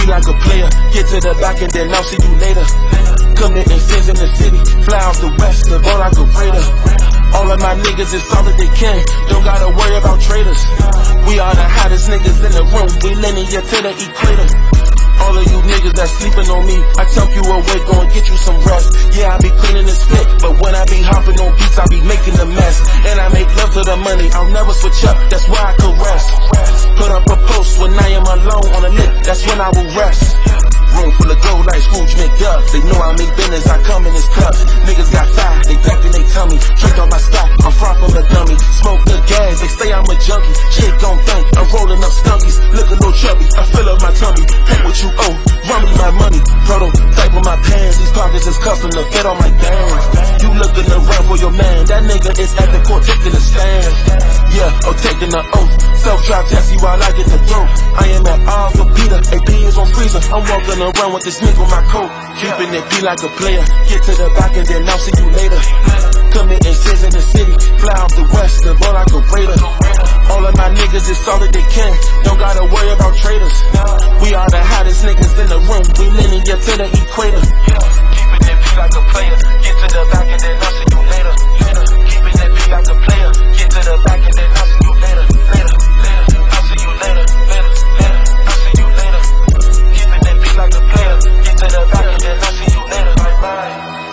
like a player. Get to the back and then I'll see you later. Committing sins in the city, fly off the west, the ball like a raider. All of my niggas is all that they can, don't gotta worry about traders. We are the hottest niggas in the room, we linear to the equator. All of you niggas that sleeping on me, I tuck you away, go and get you some rest. Yeah, I be cleaning this fit, but when I be hopping on beats, I be making a mess. And I make love to the money, I'll never switch up, that's why I caress. Put up a post when I am alone on a lick, that's when I will rest. Room full of gold like Scrooge McDuck. They know I make business, I come in his cups. Niggas got fire, they back in they tummy. Drink on my stock, I'm far from a dummy. Smoke the gas, they say I'm a junkie. Shit gon' think, I'm rolling up skunkies. Look a little chubby, I fill up my tummy. Pay what you owe, run me my money. Prototype with my pants, these pockets is custom to fit on my bands. You looking around for your man, that nigga is at the court taking a stand. Yeah, I'm taking the oath. Self-drop taxi while I get the throat. I am at all for Peter, AP is on freezer. I'm walking around with this nigga on my coat. Keeping it be like a player. Get to the back and then I'll see you later. Committing sins in the city, fly off the west, the ball like a raider. All of my niggas is all that they can, don't gotta worry about traders. We are the hottest niggas in the room, we linear to the equator. Keeping it be like a player, get to the back and then I'll see you later. Keeping it be like a player, get to the back and then I'll see you later. I'll see you later, I'll see you later. Keeping it be like a player, get to the back and then I'll see you later. Bye bye.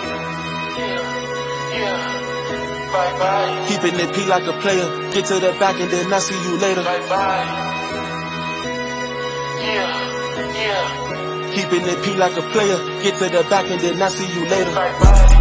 Bye bye. Keeping it P like a player, get to the back and then I'll see you later. Bye bye. Keeping it P like a player, get to the back and then I'll see you later. Bye bye.